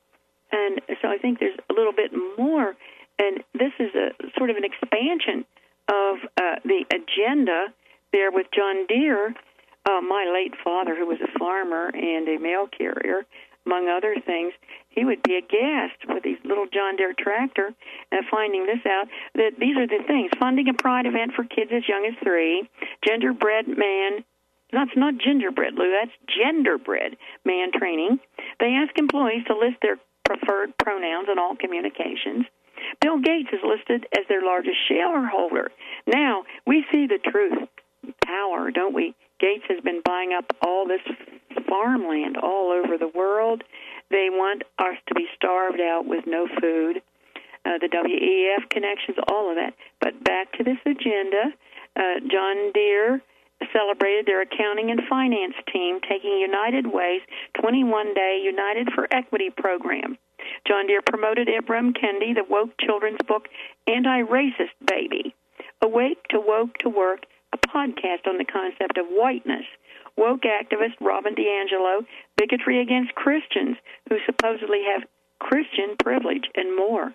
S2: And so I think there's a little bit more, and this is a sort of an expansion of the agenda there with John Deere. My late father, who was a farmer and a mail carrier, among other things, he would be aghast with these little John Deere tractor, finding this out, that these are the things: funding a pride event for kids as young as 3, genderbread man. That's not gingerbread, Lou. That's genderbread man training. They ask employees to list their preferred pronouns in all communications. Bill Gates is listed as their largest shareholder. Now, we see the truth. Power, don't we? Gates has been buying up all this farmland all over the world. They want us to be starved out with no food. The WEF connections, all of that. But back to this agenda, John Deere celebrated their accounting and finance team taking United Way's 21-day United for Equity program. John Deere promoted Ibram Kendi, the woke children's book, Anti-Racist Baby. Awake to Woke to Work, a podcast on the concept of whiteness. Woke activist Robin DiAngelo, bigotry against Christians who supposedly have Christian privilege, and more.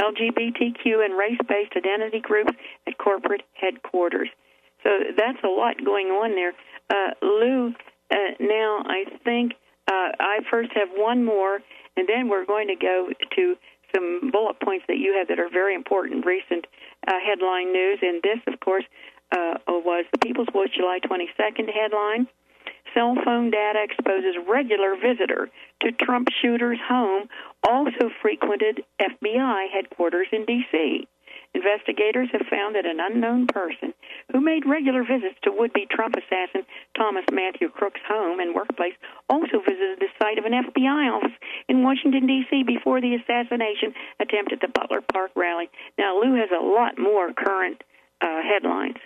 S2: LGBTQ and race-based identity groups at corporate headquarters. So that's a lot going on there. Lou, now I think I first have one more, and then we're going to go to some bullet points that you have that are very important, recent headline news. And this, of course, was the People's Voice July 22nd headline. Cell phone data exposes regular visitor to Trump shooter's home, also frequented FBI headquarters in D.C. Investigators have found that an unknown person who made regular visits to would-be Trump assassin Thomas Matthew Crook's home and workplace also visited the site of an FBI office in Washington, D.C. before the assassination attempt at the Butler Park rally. Now, Lou has a lot more current headlines.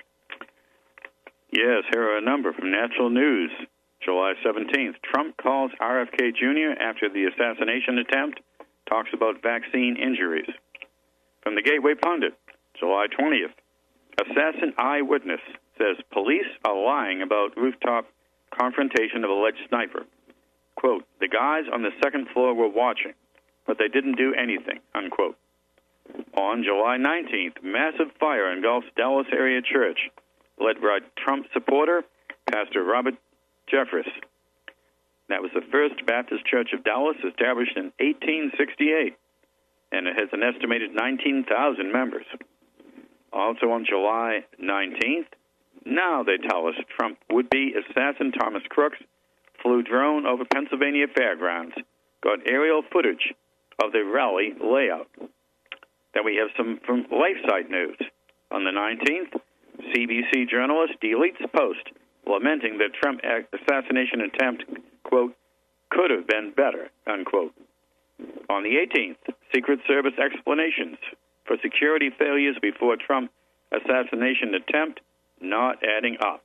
S1: Yes, here are a number from Natural News. July 17th, Trump calls RFK Jr. after the assassination attempt, talks about vaccine injuries. From the Gateway Pundit, July 20th, assassin eyewitness says police are lying about rooftop confrontation of alleged sniper. Quote, the guys on the second floor were watching, but they didn't do anything, unquote. On July 19th, massive fire engulfs Dallas area church, led by Trump supporter, Pastor Robert Jeffress. That was the First Baptist Church of Dallas, established in 1868, and it has an estimated 19,000 members. Also on July 19th, now they tell us Trump would-be assassin Thomas Crooks flew drone over Pennsylvania fairgrounds, got aerial footage of the rally layout. Then we have some from LifeSite News. On the 19th, CBC journalist deletes post lamenting that Trump assassination attempt, quote, could have been better, unquote. On the 18th, Secret Service explanations for security failures before Trump assassination attempt not adding up.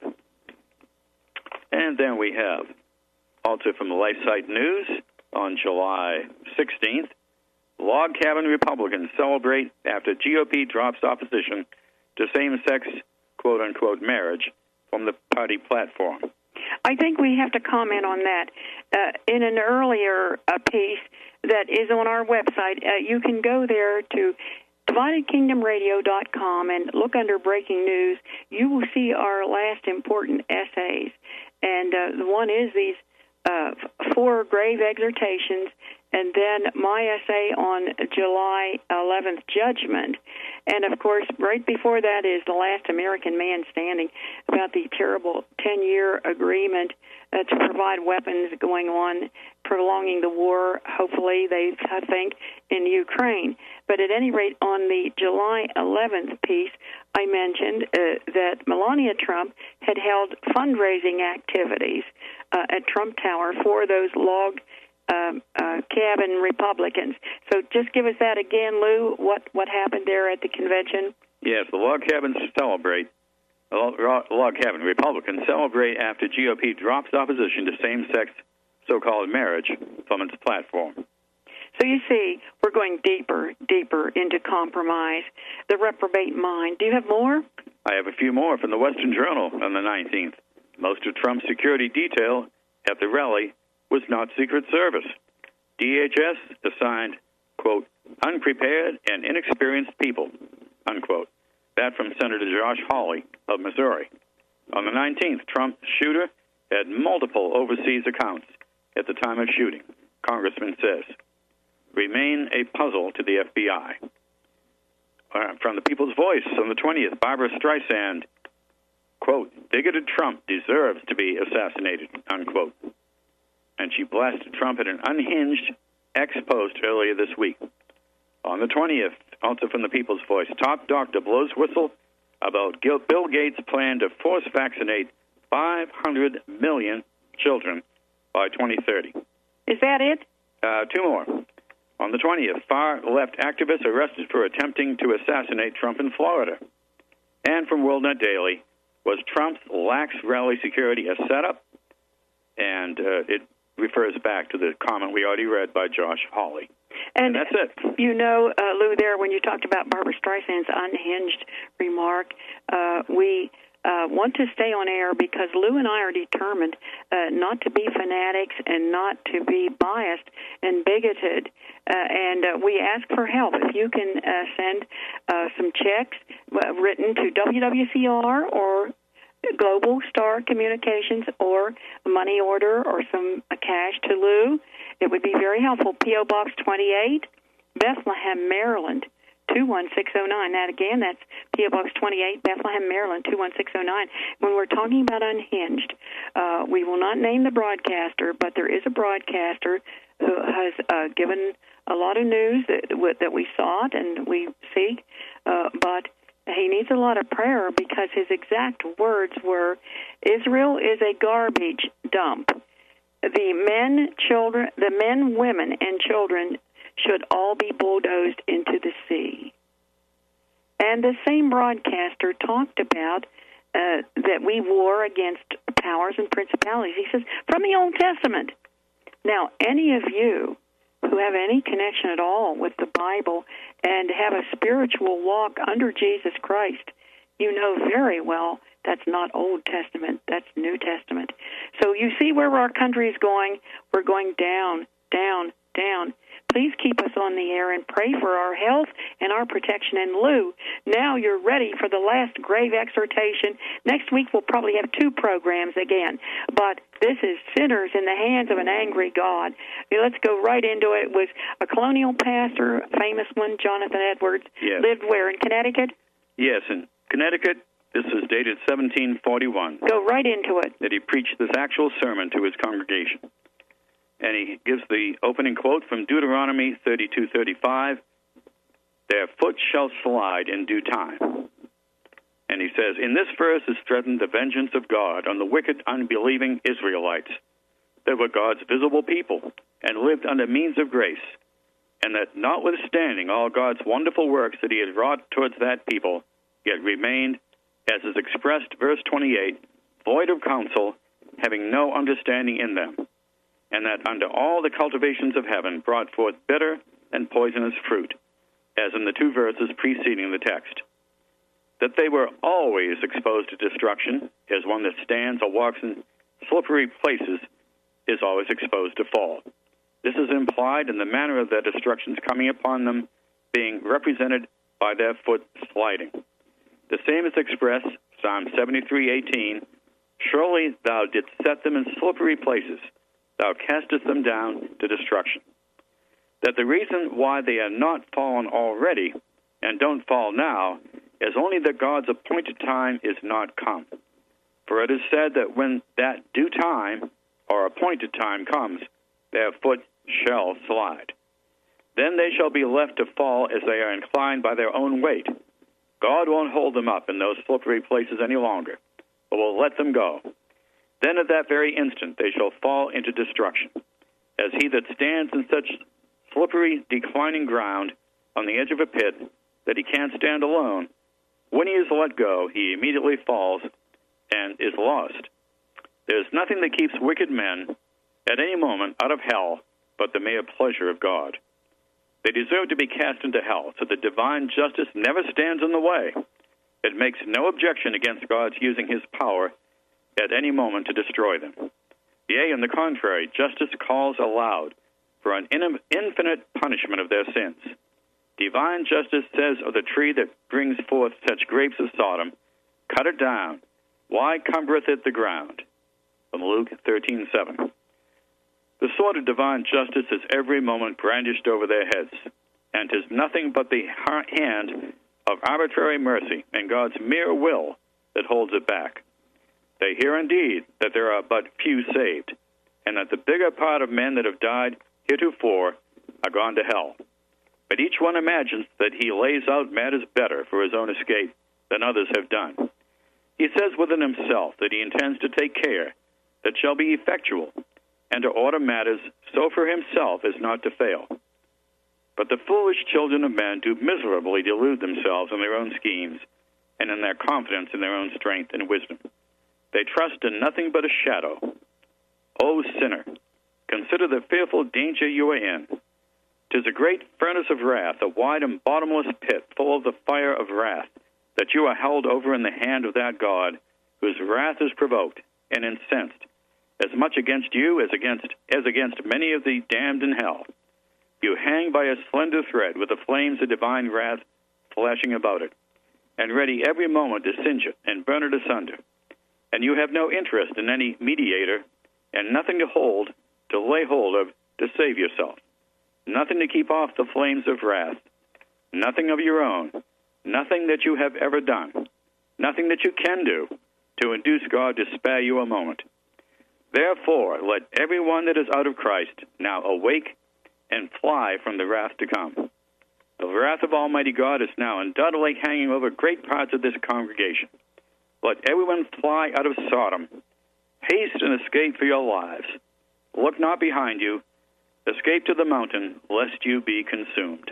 S1: And then we have, also from the LifeSite News, on July 16th, log cabin Republicans celebrate after GOP drops opposition to same-sex, quote-unquote, marriage from the party platform.
S2: I think we have to comment on that. In an earlier piece that is on our website, you can go there to DividedKingdomRadio.com and look under Breaking News. You will see our last important essays. And the one is these 4 grave exhortations, and then my essay on July 11th judgment. And, of course, right before that is The Last American Man Standing, about the terrible 10-year agreement to provide weapons going on, prolonging the war, hopefully, I think, in Ukraine. But at any rate, on the July 11th piece, I mentioned that Melania Trump had held fundraising activities at Trump Tower for those log cabin Republicans. So just give us that again, Lou, what happened there at the convention?
S1: Yes, the log cabins celebrate. Log cabin Republicans celebrate after GOP drops opposition to same-sex so-called marriage from its platform.
S2: So you see, we're going deeper into compromise, the reprobate mind. Do you have more?
S1: I have a few more from the Western Journal on the 19th. Most of Trump's security detail at the rally was not Secret Service. DHS assigned, quote, unprepared and inexperienced people, unquote. That from Senator Josh Hawley of Missouri. On the 19th, Trump's shooter had multiple overseas accounts at the time of shooting, Congressman says. Remain a puzzle to the FBI. From the People's Voice on the 20th, Barbara Streisand, quote, bigoted Trump deserves to be assassinated, unquote. And she blasted Trump at an unhinged ex-post earlier this week. On the 20th, also from the People's Voice, top doctor blows whistle about Bill Gates' plan to force vaccinate 500 million children by 2030.
S2: Is that it?
S1: 2 more. On the 20th, far-left activists arrested for attempting to assassinate Trump in Florida. And from WorldNet Daily, was Trump's lax rally security a setup? And it refers back to the comment we already read by Josh Hawley. And that's it.
S2: You know, Lou, there, when you talked about Barbara Streisand's unhinged remark, we want to stay on air because Lou and I are determined not to be fanatics and not to be biased and bigoted. And we ask for help. If you can send some checks written to WWCR or Global Star Communications or a money order or some cash to Lou, it would be very helpful. P.O. Box 28, Bethlehem, Maryland, 21609. That again, that's P.O. Box 28, Bethlehem, Maryland, 21609. When we're talking about unhinged, we will not name the broadcaster, but there is a broadcaster who has given a lot of news that we sought and we seek, but he needs a lot of prayer because his exact words were, Israel is a garbage dump. The men, women, and children should all be bulldozed into the sea. And the same broadcaster talked about that we war against powers and principalities. He says, from the Old Testament. Now, any of you who have any connection at all with the Bible and have a spiritual walk under Jesus Christ, you know very well that's not Old Testament, that's New Testament. So you see where our country is going. We're going down, down, down. please keep us on the air and pray for our health and our protection. And Lou, now you're ready for the last grave exhortation. Next week we'll probably have 2 programs again, but this is sinners in the hands of an angry God. Let's go right into it. It was a colonial pastor, a famous one, Jonathan Edwards.
S1: Yes.
S2: Lived where, in Connecticut?
S1: Yes, in Connecticut. This is dated 1741.
S2: Go right into it.
S1: That he preached this actual sermon to his congregation. And he gives the opening quote from Deuteronomy 32:35, "Their foot shall slide in due time." And he says, in this verse is threatened the vengeance of God on the wicked, unbelieving Israelites. They were God's visible people and lived under means of grace, and that notwithstanding all God's wonderful works that he had wrought towards that people, yet remained, as is expressed, verse 28, void of counsel, having no understanding in them, and that under all the cultivations of heaven brought forth bitter and poisonous fruit, as in the 2 verses preceding the text. That they were always exposed to destruction, as one that stands or walks in slippery places is always exposed to fall. This is implied in the manner of their destructions coming upon them being represented by their foot sliding. The same is expressed, Psalm 73:18, "Surely thou didst set them in slippery places. Thou castest them down to destruction." That the reason why they are not fallen already and don't fall now is only that God's appointed time is not come. For it is said that when that due time or appointed time comes, their foot shall slide. Then they shall be left to fall as they are inclined by their own weight. God won't hold them up in those slippery places any longer, but will let them go. Then at that very instant they shall fall into destruction, as he that stands in such slippery, declining ground on the edge of a pit that he can't stand alone, when he is let go, he immediately falls and is lost. There is nothing that keeps wicked men at any moment out of hell but the mere pleasure of God. They deserve to be cast into hell, so that divine justice never stands in the way. It makes no objection against God's using his power at any moment to destroy them. Yea, on the contrary, justice calls aloud for an infinite punishment of their sins. Divine justice says of the tree that brings forth such grapes of Sodom, "Cut it down. Why cumbereth it the ground?" From Luke 13:7. The sword of divine justice is every moment brandished over their heads, and 'tis nothing but the hand of arbitrary mercy and God's mere will that holds it back. They hear indeed that there are but few saved, and that the bigger part of men that have died heretofore are gone to hell. But each one imagines that he lays out matters better for his own escape than others have done. He says within himself that he intends to take care that shall be effectual, and to order matters so for himself as not to fail. But the foolish children of men do miserably delude themselves in their own schemes, and in their confidence in their own strength and wisdom. They trust in nothing but a shadow. O sinner, consider the fearful danger you are in. 'Tis a great furnace of wrath, a wide and bottomless pit full of the fire of wrath, that you are held over in the hand of that God, whose wrath is provoked and incensed, as much against you as against many of the damned in hell. You hang by a slender thread with the flames of divine wrath flashing about it, and ready every moment to singe it and burn it asunder. And you have no interest in any mediator, and nothing to lay hold of to save yourself. Nothing to keep off the flames of wrath. Nothing of your own. Nothing that you have ever done. Nothing that you can do to induce God to spare you a moment. Therefore, let everyone that is out of Christ now awake and fly from the wrath to come. The wrath of Almighty God is now undoubtedly hanging over great parts of this congregation. Let everyone fly out of Sodom. Haste and escape for your lives. Look not behind you. Escape to the mountain, lest you be consumed.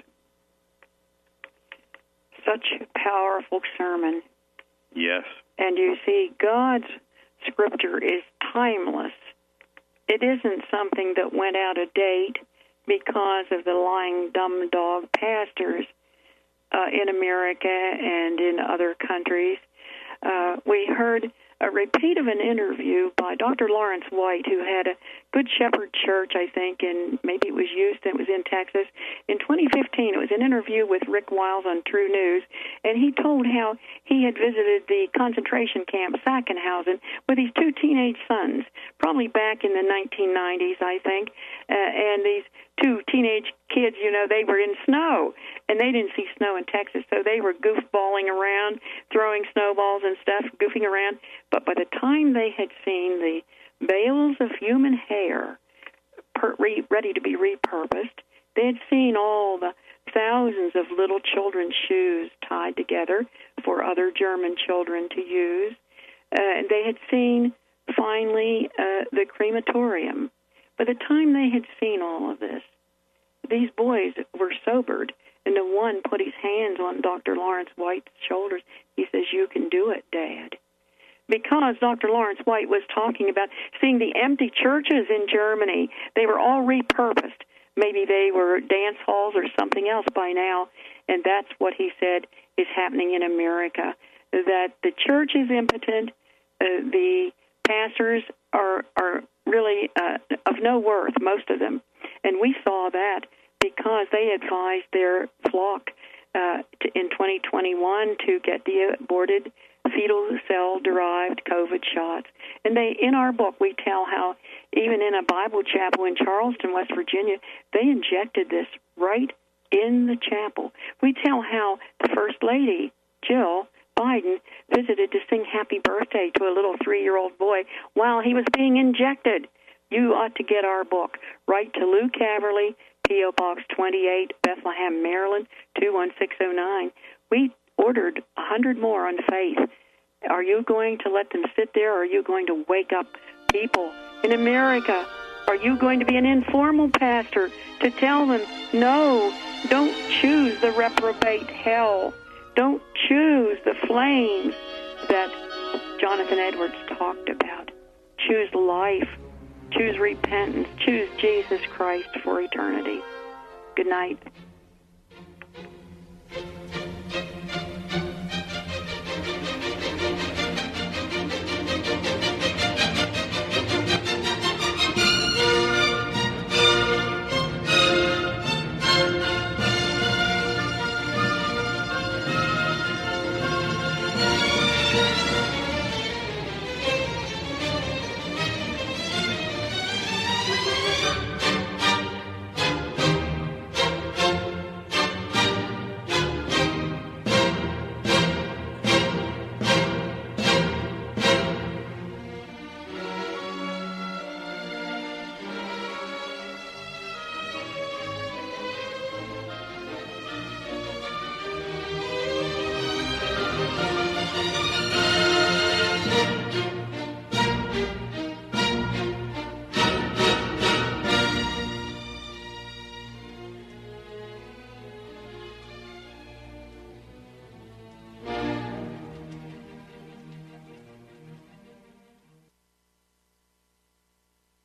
S2: Such a powerful sermon.
S1: Yes.
S2: And you see, God's scripture is timeless. It isn't something that went out of date because of the lying dumb dog pastors in America and in other countries. We heard a repeat of an interview by Dr. Lawrence White, who had a Good Shepherd Church, I think, and maybe it was Houston, it was in Texas. In 2015, it was an interview with Rick Wiles on True News, and he told how he had visited the concentration camp Sachsenhausen with his two teenage sons, probably back in the 1990s, I think, and these two teenage kids, you know, they were in snow, and they didn't see snow in Texas, so they were goofballing around, throwing snowballs and stuff, goofing around. But by the time they had seen the bales of human hair ready to be repurposed, they had seen all the thousands of little children's shoes tied together for other German children to use. They had seen, finally, the crematorium. By the time they had seen all of this, these boys were sobered, and the one put his hands on Dr. Lawrence White's shoulders. He says, "You can do it, Dad." Because Dr. Lawrence White was talking about seeing the empty churches in Germany. They were all repurposed. Maybe they were dance halls or something else by now, and that's what he said is happening in America, that the church is impotent, the pastors are really of no worth, most of them. And we saw that because they advised their flock in 2021 to get the aborted fetal cell-derived COVID shots. And in our book, we tell how even in a Bible chapel in Charleston, West Virginia, they injected this right in the chapel. We tell how the First Lady, Jill Biden, visited to sing happy birthday to a little 3-year-old boy while he was being injected. You ought to get our book. Write to Lou Caverly, P.O. Box 28, Bethlehem, Maryland, 21609. We ordered 100 more on faith. Are you going to let them sit there, or are you going to wake up people in America? Are you going to be an informal pastor to tell them, no, don't choose the reprobate hell. Don't choose the flames that Jonathan Edwards talked about. Choose life. Choose repentance. Choose Jesus Christ for eternity. Good night.